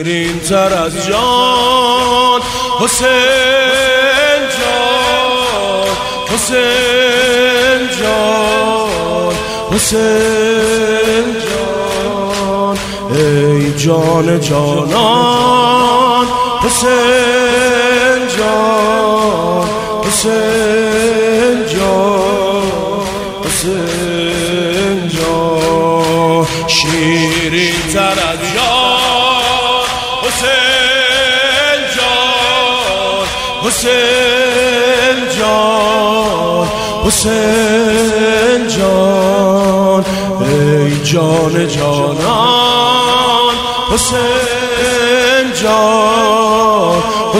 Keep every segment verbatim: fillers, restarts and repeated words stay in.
شیرین تر از جان حسین جان حسین جان حسین جان ای جان جانان حسین جان حسین جان حسین جان شیرین تر از جان حسین جان حسین جان حسین جان ای جان جانان حسین جان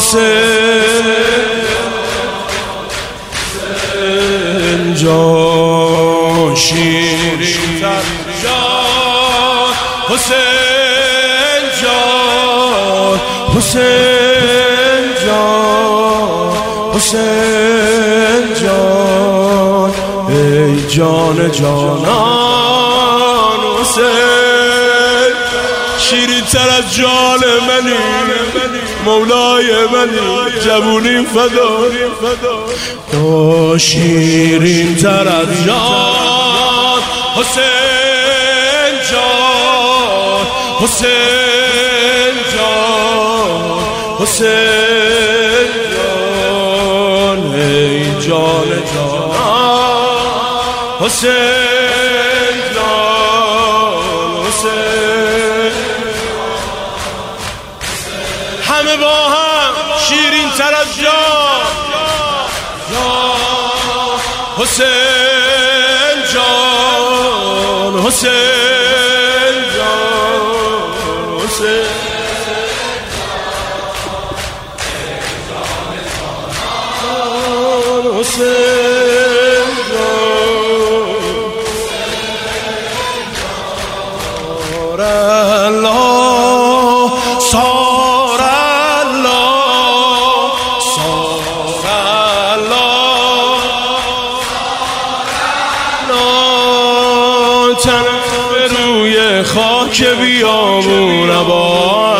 حسین جان شیرین تر جان حسین جان حسین جان حسین جان ای جان جانان حسین شیرین تر از جان منی مولای منی جوونی فدا تو شیرین تر از جان حسین جان حسین جان حسین جان ای جان جانان حسین جان حسین همه با هم شیرین تر از جان حسین جان حسین جان حسین حسین جان الله صار الله صار الله تن به روی خاک بیامون با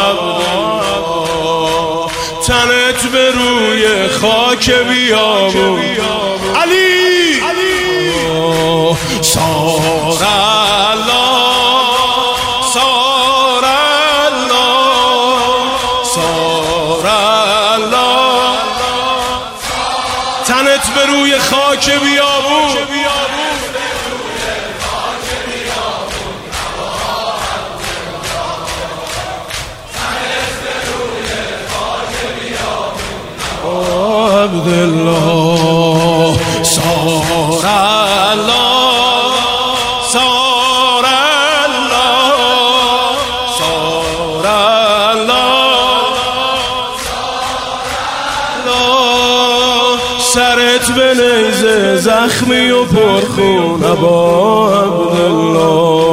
تنت به روی خاک بیامون علی صار الله صار الله صار الله تنت به روی خاک بیامون عبدالله صار الله صار الله صار الله سرت به نیزه زخمی و پرخون با عبدالله